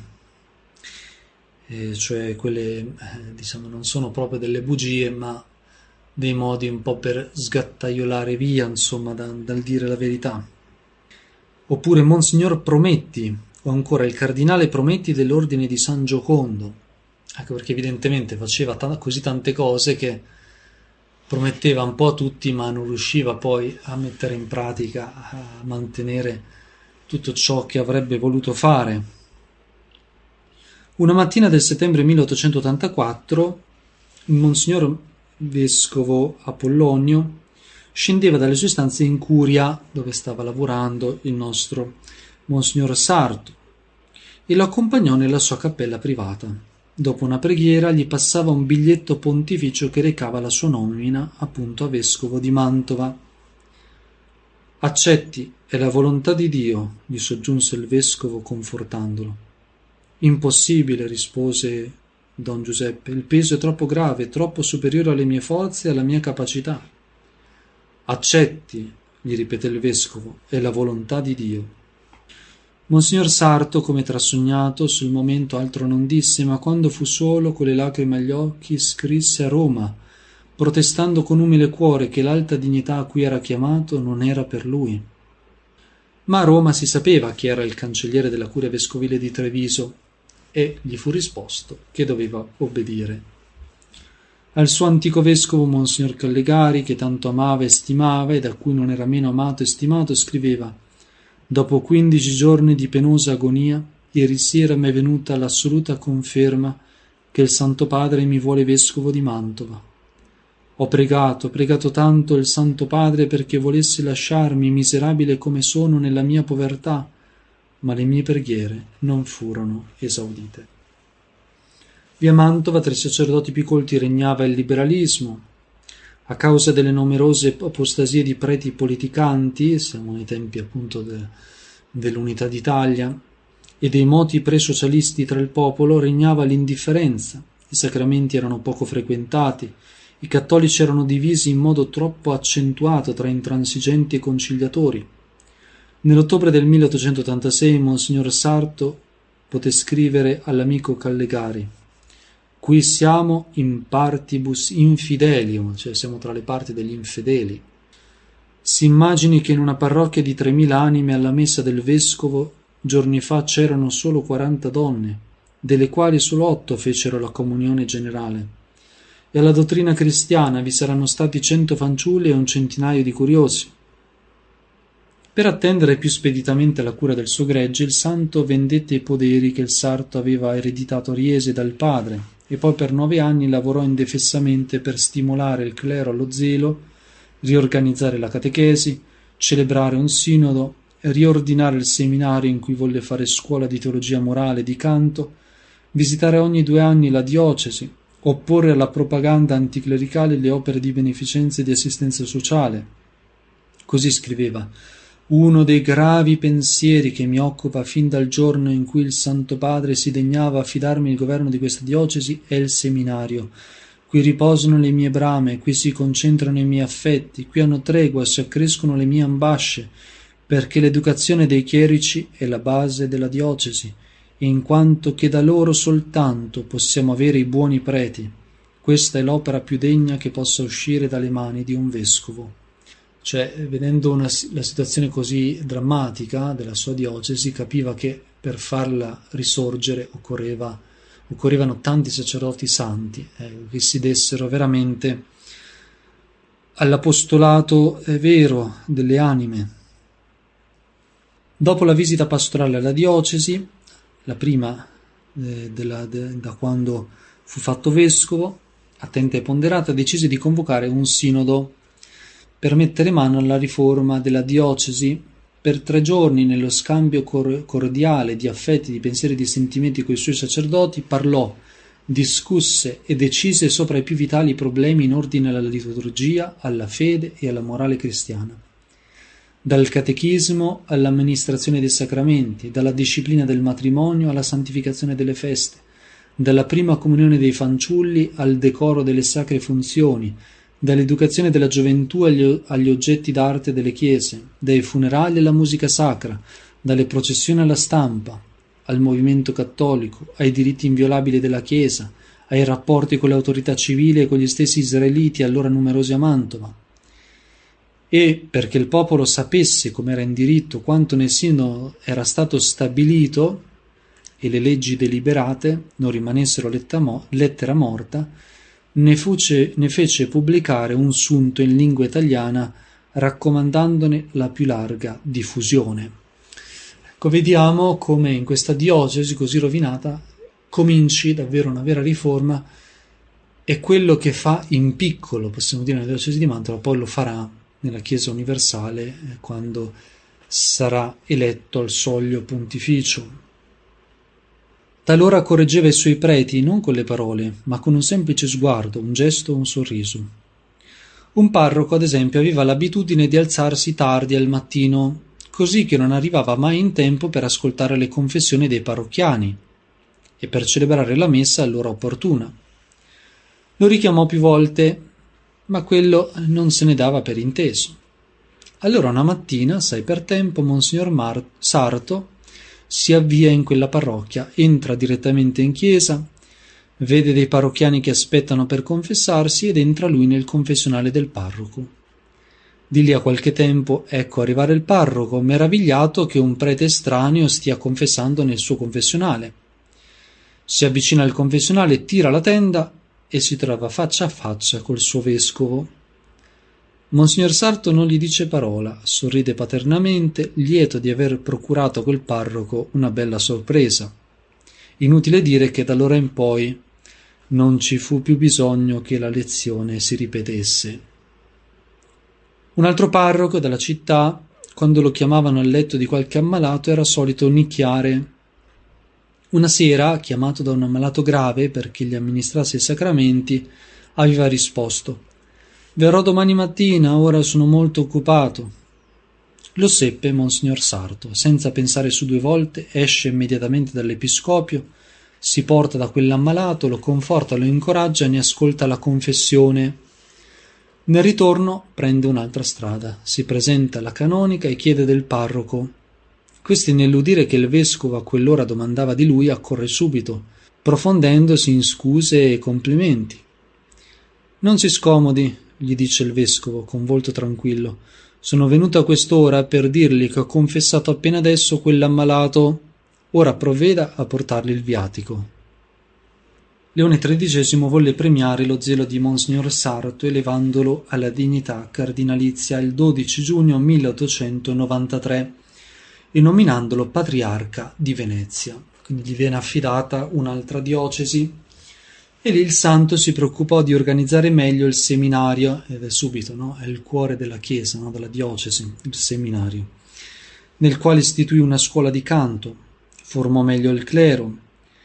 eh, cioè quelle, eh, diciamo, non sono proprio delle bugie, ma dei modi un po' per sgattaiolare via, insomma, da, dal dire la verità. Oppure Monsignor Prometti, o ancora il cardinale Prometti dell'ordine di San Giocondo, ecco perché evidentemente faceva t- così tante cose che prometteva un po' a tutti, ma non riusciva poi a mettere in pratica, a mantenere tutto ciò che avrebbe voluto fare. Una mattina del settembre milleottocentottantaquattro, il Monsignor Vescovo Apollonio scendeva dalle sue stanze in curia, dove stava lavorando il nostro Monsignor Sarto, e lo accompagnò nella sua cappella privata. Dopo una preghiera gli passava un biglietto pontificio che recava la sua nomina appunto a vescovo di Mantova. «Accetti, è la volontà di Dio», gli soggiunse il vescovo confortandolo. «Impossibile», rispose don Giuseppe, «il peso è troppo grave, troppo superiore alle mie forze e alla mia capacità». «Accetti», gli ripeté il vescovo, «è la volontà di Dio». Monsignor Sarto, come trasognato, sul momento altro non disse, ma quando fu solo, con le lacrime agli occhi, scrisse a Roma, protestando con umile cuore che l'alta dignità a cui era chiamato non era per lui. Ma a Roma si sapeva chi era il cancelliere della curia vescovile di Treviso, e gli fu risposto che doveva obbedire. Al suo antico vescovo Monsignor Callegari, che tanto amava e stimava, e da cui non era meno amato e stimato, scriveva: «Dopo quindici giorni di penosa agonia, ieri sera mi è venuta l'assoluta conferma che il Santo Padre mi vuole vescovo di Mantova. Ho pregato, pregato tanto il Santo Padre perché volesse lasciarmi, miserabile come sono, nella mia povertà, ma le mie preghiere non furono esaudite». Via Mantova tra i sacerdoti più colti regnava il liberalismo. A causa delle numerose apostasie di preti politicanti, siamo nei tempi appunto de, dell'Unità d'Italia, e dei moti pre-socialisti tra il popolo, regnava l'indifferenza. I sacramenti erano poco frequentati, i cattolici erano divisi in modo troppo accentuato tra intransigenti e conciliatori. Nell'ottobre del milleottocentottantasei Monsignor Sarto poté scrivere all'amico Callegari: «Qui siamo in partibus infidelium», cioè siamo tra le parti degli infedeli. Si immagini che in una parrocchia di tremila anime alla messa del vescovo giorni fa c'erano solo quaranta donne, delle quali solo otto fecero la comunione generale, e alla dottrina cristiana vi saranno stati cento fanciulli e un centinaio di curiosi. Per attendere più speditamente la cura del suo gregge, il santo vendette i poderi che il Sarto aveva ereditato a Riese dal padre, e poi per nove anni lavorò indefessamente per stimolare il clero allo zelo, riorganizzare la catechesi, celebrare un sinodo, riordinare il seminario in cui volle fare scuola di teologia morale e di canto, visitare ogni due anni la diocesi, opporre alla propaganda anticlericale le opere di beneficenza e di assistenza sociale. Così scriveva: «Uno dei gravi pensieri che mi occupa fin dal giorno in cui il Santo Padre si degnava affidarmi il governo di questa diocesi è il seminario. Qui riposano le mie brame, qui si concentrano i miei affetti, qui hanno tregua, si accrescono le mie ambasce, perché l'educazione dei chierici è la base della diocesi, in quanto che da loro soltanto possiamo avere i buoni preti. Questa è l'opera più degna che possa uscire dalle mani di un vescovo». Cioè, vedendo una, la situazione così drammatica della sua diocesi, capiva che per farla risorgere occorreva, occorrevano tanti sacerdoti santi, eh, che si dessero veramente all'apostolato eh, vero delle anime. Dopo la visita pastorale alla diocesi, la prima eh, della, de, da quando fu fatto vescovo, attenta e ponderata, decise di convocare un sinodo per mettere mano alla riforma della diocesi. Per tre giorni, nello scambio cor- cordiale di affetti, di pensieri e di sentimenti coi suoi sacerdoti, parlò, discusse e decise sopra i più vitali problemi in ordine alla liturgia, alla fede e alla morale cristiana. Dal catechismo all'amministrazione dei sacramenti, dalla disciplina del matrimonio alla santificazione delle feste, dalla prima comunione dei fanciulli al decoro delle sacre funzioni, dall'educazione della gioventù agli, agli oggetti d'arte delle chiese, dai funerali alla musica sacra, dalle processioni alla stampa, al movimento cattolico, ai diritti inviolabili della Chiesa, ai rapporti con le autorità civili e con gli stessi israeliti allora numerosi a Mantova. E perché il popolo sapesse come era in diritto quanto nel sinodo era stato stabilito e le leggi deliberate non rimanessero lettera morta, Ne, fuce, ne fece pubblicare un sunto in lingua italiana raccomandandone la più larga diffusione. Ecco, vediamo come in questa diocesi così rovinata cominci davvero una vera riforma, e quello che fa in piccolo, possiamo dire, nella diocesi di Mantova, poi lo farà nella Chiesa universale eh, quando sarà eletto al soglio pontificio. Talora correggeva i suoi preti non con le parole, ma con un semplice sguardo, un gesto o un sorriso. Un parroco, ad esempio, aveva l'abitudine di alzarsi tardi al mattino, così che non arrivava mai in tempo per ascoltare le confessioni dei parrocchiani e per celebrare la messa all'ora opportuna. Lo richiamò più volte, ma quello non se ne dava per inteso. Allora una mattina, assai per tempo, Monsignor Mar- Sarto si avvia in quella parrocchia, entra direttamente in chiesa, vede dei parrocchiani che aspettano per confessarsi ed entra lui nel confessionale del parroco. Di lì a qualche tempo ecco arrivare il parroco, meravigliato che un prete estraneo stia confessando nel suo confessionale. Si avvicina al confessionale, tira la tenda e si trova faccia a faccia col suo vescovo. Monsignor Sarto non gli dice parola, sorride paternamente, lieto di aver procurato a quel parroco una bella sorpresa. Inutile dire che da allora in poi non ci fu più bisogno che la lezione si ripetesse. Un altro parroco della città, quando lo chiamavano al letto di qualche ammalato, era solito nicchiare Una sera, chiamato da un ammalato grave perché gli amministrasse i sacramenti, aveva risposto: «Verrò domani mattina, ora sono molto occupato». Lo seppe Monsignor Sarto. Senza pensare su due volte, esce immediatamente dall'episcopio, si porta da quell'ammalato, lo conforta, lo incoraggia e ne ascolta la confessione. Nel ritorno prende un'altra strada, si presenta alla canonica e chiede del parroco. Questi, nell'udire che il vescovo a quell'ora domandava di lui, accorre subito, profondendosi in scuse e complimenti. «Non si scomodi», gli dice il vescovo con volto tranquillo, «sono venuto a quest'ora per dirgli che ho confessato appena adesso quell'ammalato. Ora provveda a portargli il viatico». Leone tredicesimo volle premiare lo zelo di Monsignor Sarto elevandolo alla dignità cardinalizia il dodici giugno milleottocentonovantatré e nominandolo patriarca di Venezia. Quindi gli viene affidata un'altra diocesi e lì il santo si preoccupò di organizzare meglio il seminario, ed è subito, no? È il cuore della chiesa, no? Della diocesi, il seminario, nel quale istituì una scuola di canto, formò meglio il clero,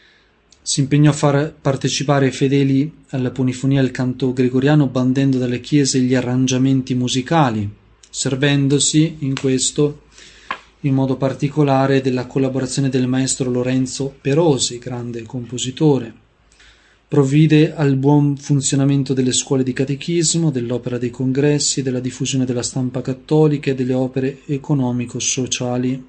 si impegnò a far partecipare i fedeli alla polifonia e al canto gregoriano, bandendo dalle chiese gli arrangiamenti musicali, servendosi in questo in modo particolare della collaborazione del maestro Lorenzo Perosi, grande compositore. Provvide al buon funzionamento delle scuole di catechismo, dell'opera dei congressi, della diffusione della stampa cattolica e delle opere economico-sociali.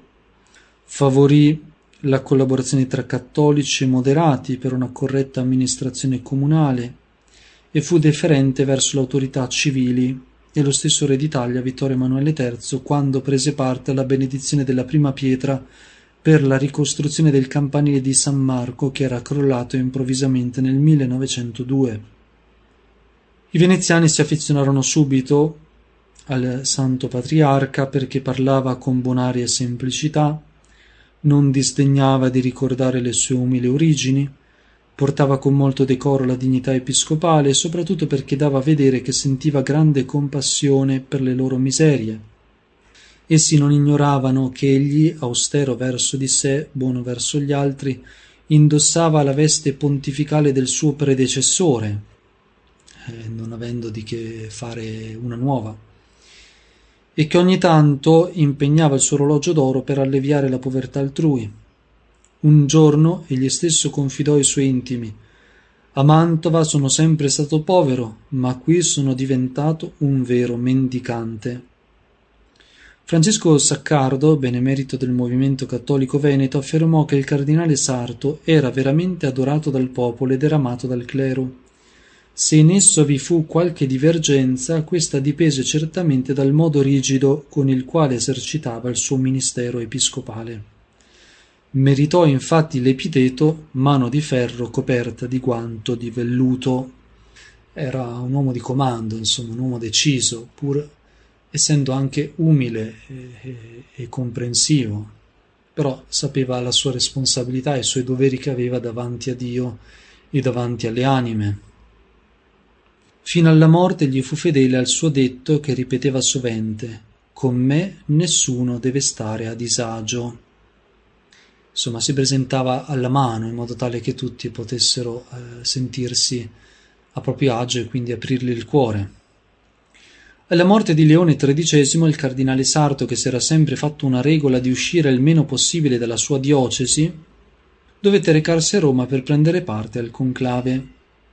Favorì la collaborazione tra cattolici e moderati per una corretta amministrazione comunale e fu deferente verso le autorità civili e lo stesso re d'Italia Vittorio Emanuele terzo quando prese parte alla benedizione della prima pietra per la ricostruzione del campanile di San Marco che era crollato improvvisamente nel millenovecentodue. I veneziani si affezionarono subito al santo patriarca perché parlava con bonaria e semplicità, non disdegnava di ricordare le sue umili origini, portava con molto decoro la dignità episcopale e soprattutto perché dava a vedere che sentiva grande compassione per le loro miserie. Essi non ignoravano che egli, austero verso di sé, buono verso gli altri, indossava la veste pontificale del suo predecessore, eh, non avendo di che fare una nuova, e che ogni tanto impegnava il suo orologio d'oro per alleviare la povertà altrui. Un giorno egli stesso confidò ai suoi intimi: «A Mantova sono sempre stato povero, ma qui sono diventato un vero mendicante». Francesco Saccardo, benemerito del movimento cattolico veneto, affermò che il cardinale Sarto era veramente adorato dal popolo ed era amato dal clero. Se in esso vi fu qualche divergenza, questa dipese certamente dal modo rigido con il quale esercitava il suo ministero episcopale. Meritò infatti l'epiteto mano di ferro coperta di guanto di velluto. Era un uomo di comando, insomma, un uomo deciso, pur essendo anche umile e, e, e comprensivo, però sapeva la sua responsabilità e i suoi doveri che aveva davanti a Dio e davanti alle anime. Fino alla morte gli fu fedele al suo detto che ripeteva sovente: «Con me nessuno deve stare a disagio». Insomma, si presentava alla mano in modo tale che tutti potessero eh, sentirsi a proprio agio e quindi aprirgli il cuore. Alla morte di Leone tredicesimo, il cardinale Sarto, che si era sempre fatto una regola di uscire il meno possibile dalla sua diocesi, dovette recarsi a Roma per prendere parte al conclave.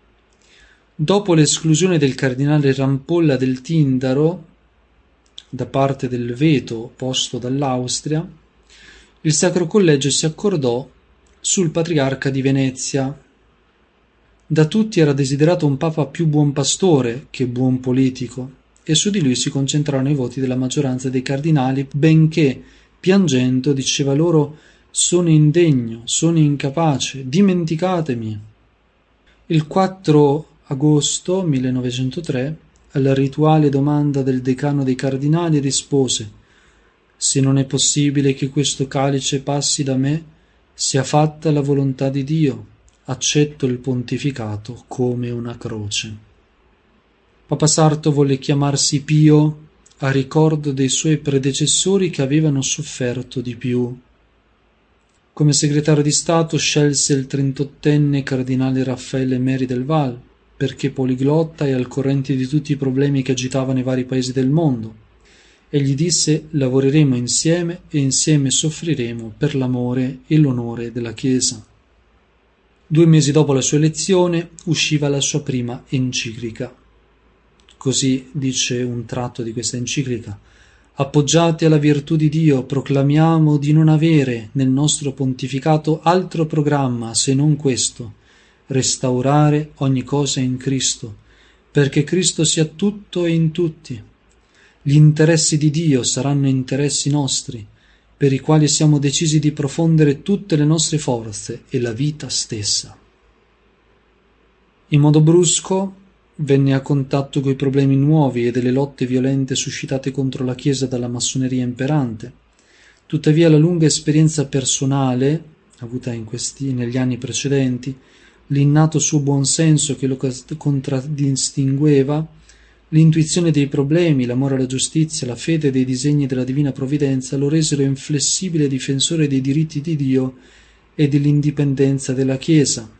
Dopo l'esclusione del cardinale Rampolla del Tindaro da parte del veto posto dall'Austria, il Sacro Collegio si accordò sul patriarca di Venezia. Da tutti era desiderato un papa più buon pastore che buon politico, e su di lui si concentrarono i voti della maggioranza dei cardinali, benché, piangendo, diceva loro: «Sono indegno, sono incapace, dimenticatemi». Il quattro agosto millenovecentotre, alla rituale domanda del decano dei cardinali, rispose: «Se non è possibile che questo calice passi da me, sia fatta la volontà di Dio, accetto il pontificato come una croce». Papa Sarto volle chiamarsi Pio a ricordo dei suoi predecessori che avevano sofferto di più. Come segretario di Stato scelse il trentottenne cardinale Raffaele Meri del Val, perché poliglotta e al corrente di tutti i problemi che agitavano i vari paesi del mondo. E gli disse: lavoreremo insieme e insieme soffriremo per l'amore e l'onore della Chiesa. Due mesi dopo la sua elezione usciva la sua prima enciclica. Così dice un tratto di questa enciclica: appoggiati alla virtù di Dio, proclamiamo di non avere nel nostro pontificato altro programma se non questo: restaurare ogni cosa in Cristo, perché Cristo sia tutto e in tutti. Gli interessi di Dio saranno interessi nostri, per i quali siamo decisi di profondere tutte le nostre forze e la vita stessa. In modo brusco venne a contatto coi problemi nuovi e delle lotte violente suscitate contro la Chiesa dalla massoneria imperante. Tuttavia la lunga esperienza personale, avuta in questi, negli anni precedenti, l'innato suo buonsenso che lo contraddistingueva, l'intuizione dei problemi, l'amore alla giustizia, la fede dei disegni della divina provvidenza lo resero inflessibile difensore dei diritti di Dio e dell'indipendenza della Chiesa.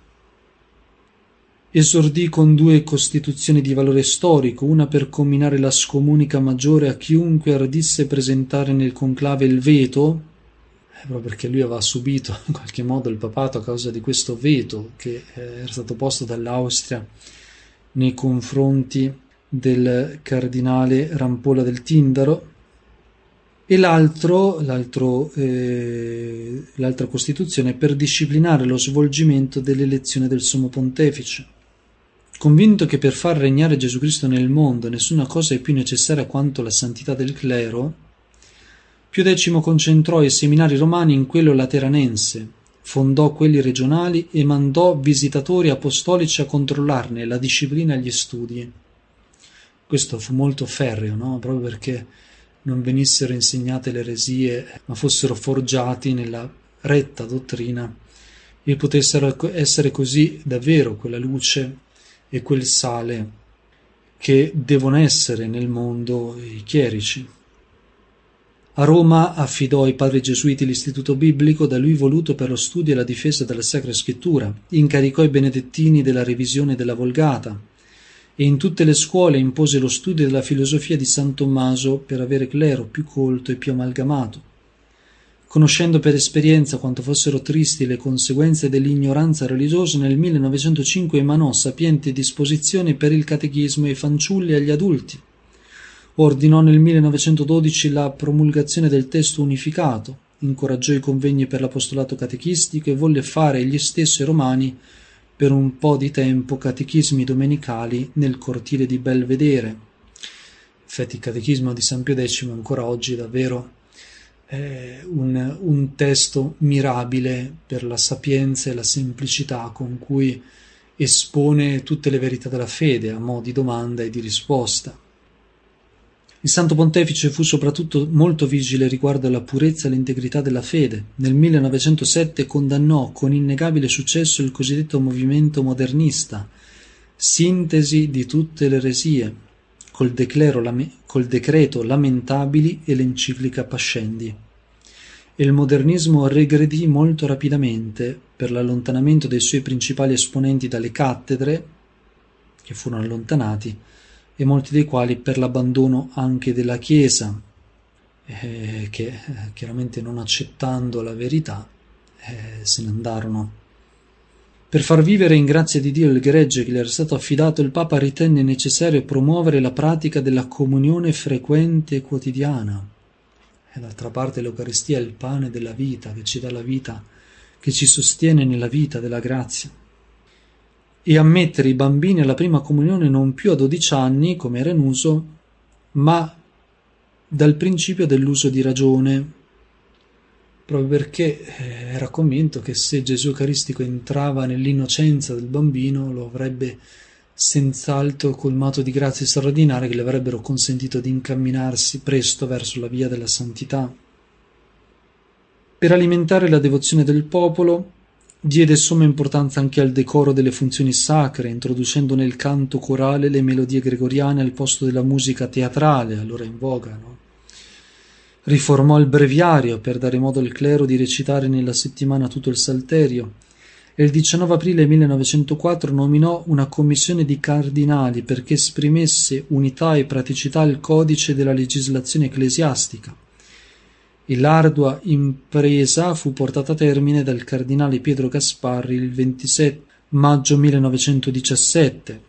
Esordì con due costituzioni di valore storico, una per comminare la scomunica maggiore a chiunque ardisse presentare nel conclave il veto, eh, proprio perché lui aveva subito in qualche modo il papato a causa di questo veto che eh, era stato posto dall'Austria nei confronti del cardinale Rampolla del Tindaro, e l'altro, l'altro, eh, l'altra costituzione per disciplinare lo svolgimento dell'elezione del Sommo Pontefice. Convinto che per far regnare Gesù Cristo nel mondo nessuna cosa è più necessaria quanto la santità del clero, Pio X concentrò i seminari romani in quello lateranense, fondò quelli regionali e mandò visitatori apostolici a controllarne la disciplina e gli studi. Questo fu molto ferreo, no? Proprio perché non venissero insegnate le eresie, ma fossero forgiati nella retta dottrina e potessero essere così davvero quella luce e quel sale che devono essere nel mondo i chierici. A Roma affidò ai padri gesuiti l'istituto biblico da lui voluto per lo studio e la difesa della Sacra Scrittura, incaricò i benedettini della revisione della Vulgata e in tutte le scuole impose lo studio della filosofia di San Tommaso per avere clero più colto e più amalgamato. Conoscendo per esperienza quanto fossero tristi le conseguenze dell'ignoranza religiosa, nel millenovecentocinque emanò sapienti disposizioni per il catechismo ai fanciulli e agli adulti. Ordinò nel millenovecentododici la promulgazione del testo unificato, incoraggiò i convegni per l'apostolato catechistico e volle fare egli stesso ai romani per un po' di tempo catechismi domenicali nel cortile di Belvedere. Infatti il catechismo di San Pio X ancora oggi è davvero eh, un, un testo mirabile per la sapienza e la semplicità con cui espone tutte le verità della fede a mo' di domanda e di risposta. Il Santo Pontefice fu soprattutto molto vigile riguardo alla purezza e all'integrità della fede. Nel millenovecentosette condannò con innegabile successo il cosiddetto movimento modernista, sintesi di tutte le eresie, col, declero, col decreto Lamentabili e l'enciclica Pascendi. E il modernismo regredì molto rapidamente per l'allontanamento dei suoi principali esponenti dalle cattedre, che furono allontanati, e molti dei quali per l'abbandono anche della Chiesa, eh, che eh, chiaramente non accettando la verità eh, se ne andarono. Per far vivere in grazia di Dio il gregge che gli era stato affidato, il Papa ritenne necessario promuovere la pratica della comunione frequente e quotidiana. E d'altra parte l'Eucaristia è il pane della vita, che ci dà la vita, che ci sostiene nella vita della grazia. E ammettere i bambini alla prima comunione non più a dodici anni, come era in uso, ma dal principio dell'uso di ragione, proprio perché era convinto che se Gesù Eucaristico entrava nell'innocenza del bambino lo avrebbe senz'altro colmato di grazie straordinarie che le avrebbero consentito di incamminarsi presto verso la via della santità. Per alimentare la devozione del popolo diede somma importanza anche al decoro delle funzioni sacre, introducendo nel canto corale le melodie gregoriane al posto della musica teatrale, allora in voga, no? Riformò il breviario per dare modo al clero di recitare nella settimana tutto il Salterio e il diciannove aprile millenovecentoquattro nominò una commissione di cardinali perché esprimesse unità e praticità al codice della legislazione ecclesiastica. E l'ardua impresa fu portata a termine dal cardinale Pietro Gasparri il ventisette maggio millenovecentodiciassette,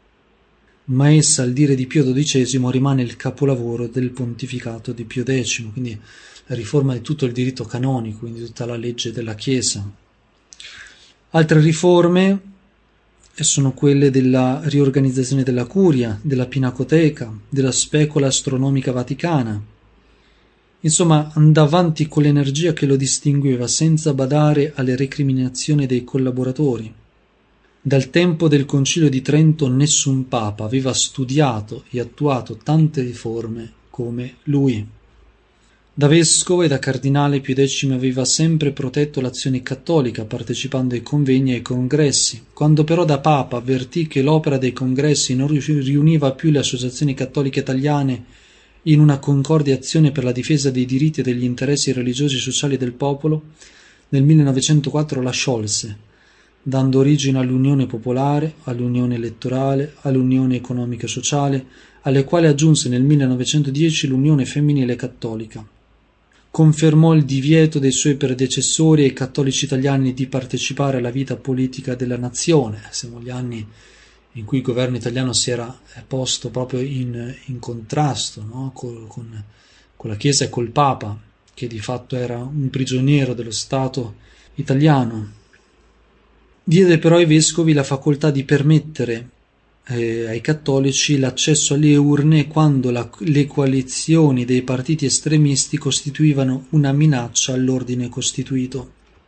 ma essa, al dire di Pio dodicesimo, rimane il capolavoro del pontificato di Pio decimo, quindi la riforma di tutto il diritto canonico, quindi tutta la legge della Chiesa. Altre riforme sono quelle della riorganizzazione della curia, della pinacoteca, della specola astronomica vaticana. Insomma, andava avanti con l'energia che lo distingueva, senza badare alle recriminazioni dei collaboratori. Dal tempo del Concilio di Trento nessun papa aveva studiato e attuato tante riforme come lui. Da vescovo e da cardinale Pio decimo aveva sempre protetto l'azione cattolica, partecipando ai convegni e ai congressi. Quando però da papa avvertì che l'opera dei congressi non riuniva più le associazioni cattoliche italiane in una concorde azione per la difesa dei diritti e degli interessi religiosi e sociali del popolo, nel millenovecentoquattro la sciolse, dando origine all'Unione Popolare, all'Unione Elettorale, all'Unione Economica e Sociale, alle quali aggiunse nel millenovecentodieci l'Unione Femminile Cattolica. Confermò il divieto dei suoi predecessori e ai cattolici italiani di partecipare alla vita politica della nazione. Siamo gli anni in cui il governo italiano si era posto proprio in, in contrasto, no? con, con, con la Chiesa e col Papa, che di fatto era un prigioniero dello Stato italiano. Diede però ai vescovi la facoltà di permettere eh, ai cattolici l'accesso alle urne quando la, le coalizioni dei partiti estremisti costituivano una minaccia all'ordine costituito.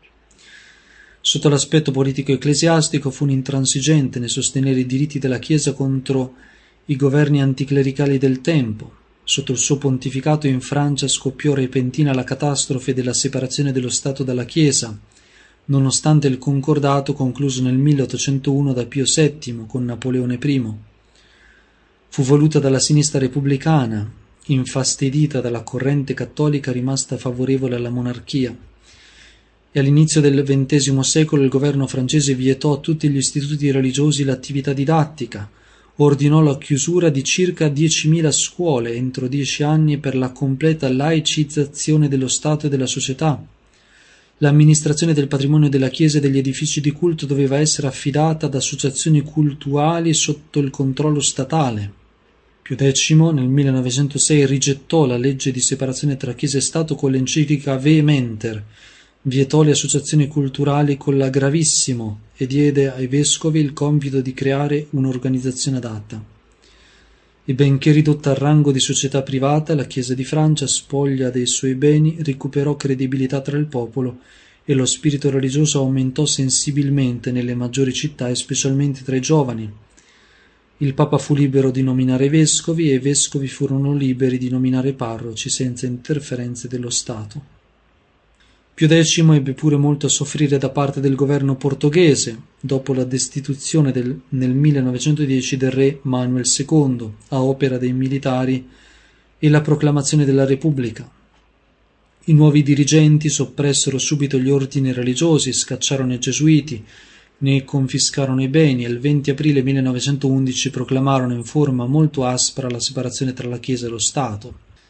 Sotto l'aspetto politico-ecclesiastico fu un intransigente nel sostenere i diritti della Chiesa contro i governi anticlericali del tempo. Sotto il suo pontificato in Francia scoppiò repentina la catastrofe della separazione dello Stato dalla Chiesa, nonostante il concordato concluso nel milleottocentouno da Pio settimo con Napoleone primo. Fu voluta dalla sinistra repubblicana, infastidita dalla corrente cattolica rimasta favorevole alla monarchia, e all'inizio del ventesimo secolo il governo francese vietò a tutti gli istituti religiosi l'attività didattica, ordinò la chiusura di circa diecimila scuole entro dieci anni per la completa laicizzazione dello Stato e della società. L'amministrazione del patrimonio della Chiesa e degli edifici di culto doveva essere affidata ad associazioni cultuali sotto il controllo statale. Pio decimo nel millenovecentosei rigettò la legge di separazione tra Chiesa e Stato con l'enciclica Vehementer, vietò le associazioni culturali con la Gravissimo e diede ai vescovi il compito di creare un'organizzazione adatta. E benché ridotta al rango di società privata, la Chiesa di Francia, spoglia dei suoi beni, recuperò credibilità tra il popolo e lo spirito religioso aumentò sensibilmente nelle maggiori città e specialmente tra i giovani. Il Papa fu libero di nominare vescovi e i vescovi furono liberi di nominare parroci senza interferenze dello Stato. Pio decimo ebbe pure molto a soffrire da parte del governo portoghese, dopo la destituzione del, nel millenovecentodieci del re Manuel secondo, a opera dei militari, e la proclamazione della Repubblica. I nuovi dirigenti soppressero subito gli ordini religiosi, scacciarono i gesuiti, ne confiscarono i beni e il venti aprile millenovecentoundici proclamarono in forma molto aspra la separazione tra la Chiesa e lo Stato.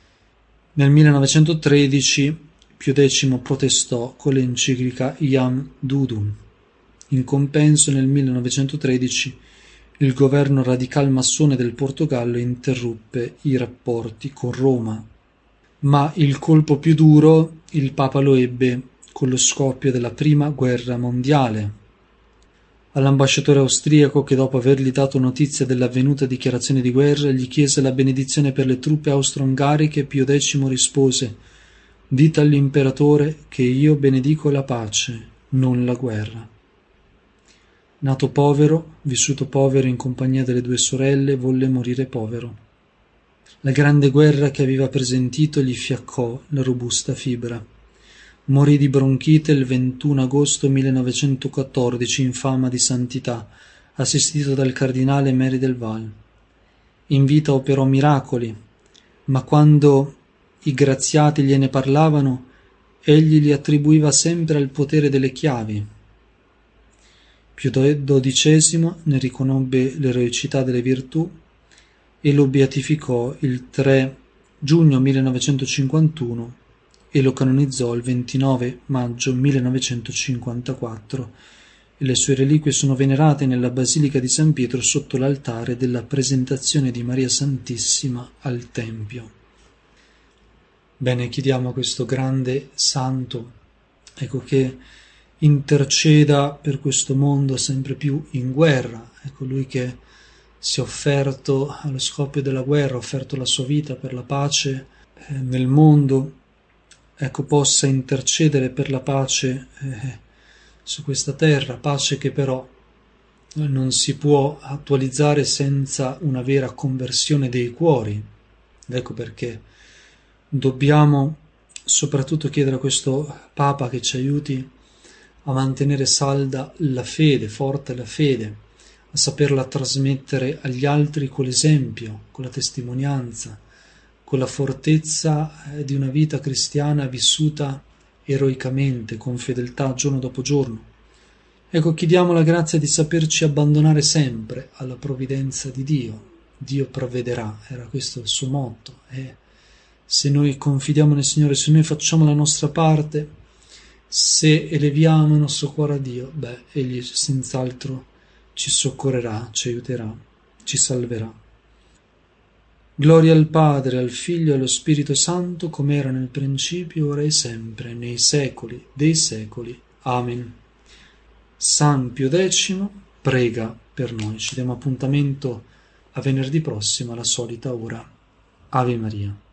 Nel millenovecentotredici Pio decimo protestò con l'enciclica Iam Dudum. In compenso, nel millenovecentotredici il governo radical massone del Portogallo interruppe i rapporti con Roma. Ma il colpo più duro il Papa lo ebbe con lo scoppio della Prima Guerra Mondiale. All'ambasciatore austriaco, che dopo avergli dato notizia dell'avvenuta dichiarazione di guerra gli chiese la benedizione per le truppe austro-ungariche, Pio decimo rispose: «Dite all'imperatore che io benedico la pace, non la guerra». Nato povero, vissuto povero in compagnia delle due sorelle, volle morire povero. La grande guerra che aveva presentito gli fiaccò la robusta fibra. Morì di bronchite il ventuno agosto millenovecentoquattordici in fama di santità, assistito dal cardinale Mary del Val. In vita operò miracoli, ma quando i graziati gliene parlavano, egli li attribuiva sempre al potere delle chiavi. Pio dodicesimo ne riconobbe l'eroicità delle virtù e lo beatificò il tre giugno millenovecentocinquantuno e lo canonizzò il ventinove maggio millenovecentocinquantaquattro, e le sue reliquie sono venerate nella Basilica di San Pietro sotto l'altare della presentazione di Maria Santissima al Tempio. Bene, chiediamo a questo grande santo, ecco, che interceda per questo mondo sempre più in guerra, ecco, lui che si è offerto allo scoppio della guerra, ha offerto la sua vita per la pace eh, nel mondo, ecco, possa intercedere per la pace eh, su questa terra, pace che però non si può attualizzare senza una vera conversione dei cuori. Ecco perché dobbiamo soprattutto chiedere a questo Papa che ci aiuti a mantenere salda la fede, forte la fede, a saperla trasmettere agli altri con l'esempio, con la testimonianza, con la fortezza di una vita cristiana vissuta eroicamente, con fedeltà giorno dopo giorno. Ecco, chiediamo la grazia di saperci abbandonare sempre alla provvidenza di Dio. Dio provvederà, era questo il suo motto. E se noi confidiamo nel Signore, se noi facciamo la nostra parte, se eleviamo il nostro cuore a Dio, beh, Egli senz'altro ci soccorrerà, ci aiuterà, ci salverà. Gloria al Padre, al Figlio e allo Spirito Santo, come era nel principio, ora e sempre, nei secoli dei secoli. Amen. San Pio X prega per noi. Ci diamo appuntamento a venerdì prossimo alla solita ora. Ave Maria.